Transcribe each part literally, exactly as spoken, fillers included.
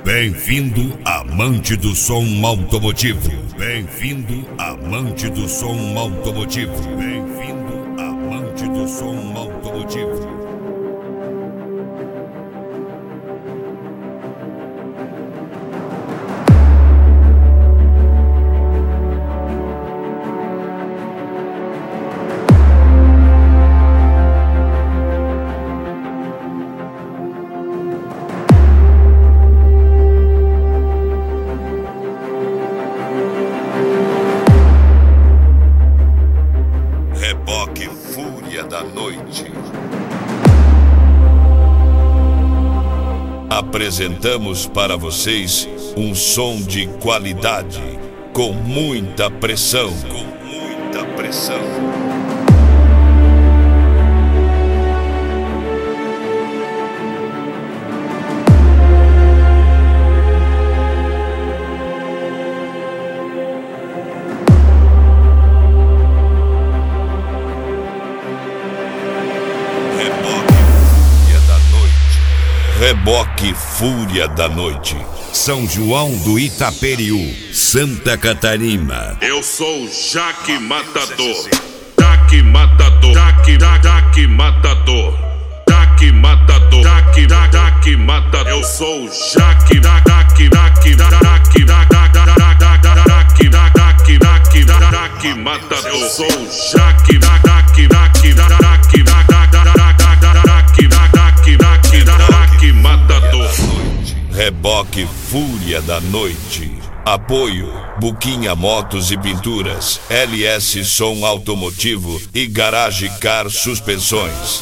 Bem-vindo, amante do som automotivo. Bem-vindo, amante do som automotivo. Bem-vindo, amante do som automotivo. Reboque Fúria da Noite. Apresentamos para vocês um som de qualidade, com muita pressão. Com muita pressão. Reboque Fúria da Noite. São João do Itaperiú, Santa Catarina. Eu sou Jaque Matador. Jaque Matador. Jaque, Jaque Matador. Jaque Matador. Jaque, Jaque Matador. Eu sou Jaque, Jaque, Jaque, Jaque, Jaque, Jaque, Jaque, Jaque Matador. Eu sou Jaque, Jaque, Jaque, Jaque, Jaque Matador. Reboque Fúria da Noite. Apoio Buquinha Motos e Pinturas, L S Som Automotivo e Garage Car Suspensões.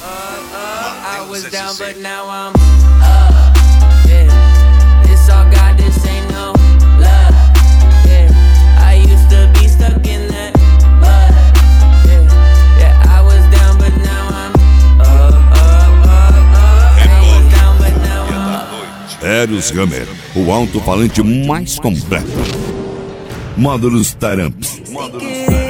Eros Hammer, o alto-falante mais completo. Módulos Taramps. Módulos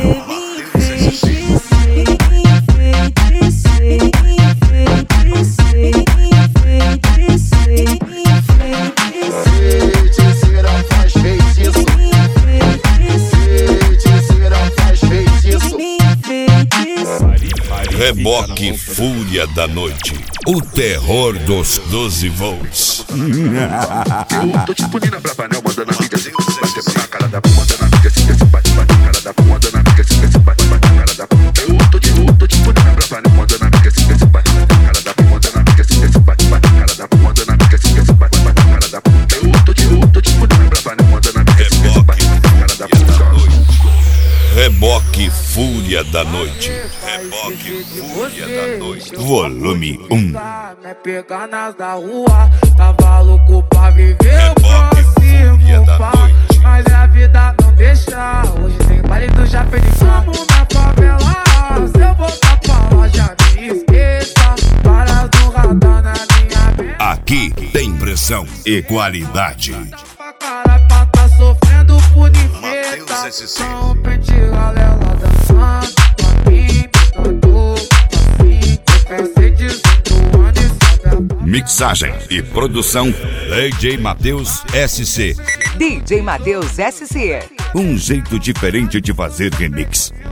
Reboque Fúria da Noite. O terror dos doze volts. Eu tô tipo Nina Brava, né? Mandando a mídia assim, bate na cara da pô, mandando a mídia assim, assim, bate, bate na cara da pô, mandando a mídia assim, assim, bate, bate na cara da pô. Eu tô tipo, tô tipo Nina Brava, né? Mandando a mídia assim, assim, bate na cara da pô, mandando a mídia assim, assim, bate, bate na cara da pô, mandando a mídia assim, assim, bate, bate na cara da pô. Eu tô tipo, tô tipo Nina Brava, né? Mandando a mídia assim, assim, bate na cara da pô. Reboque Fúria da Noite. Reboque Fúria da Noite. Volume um. Me pegar nas da rua, tava louco pra viver o próximo, pai. Mas a vida não deixa. Hoje tem baile do Japeri. Vamos na favela. Se eu voltar pra lá, já me esqueça. Para do radar na minha mente. Aqui tem pressão e qualidade. Cara pra tá sofrendo punifeta. São pente galera dançando. Pra mim, pescador. Assim, eu pensei dezoito anos. Mixagem e produção D J Matheus S C. D J Matheus S C. Um jeito diferente de fazer remix.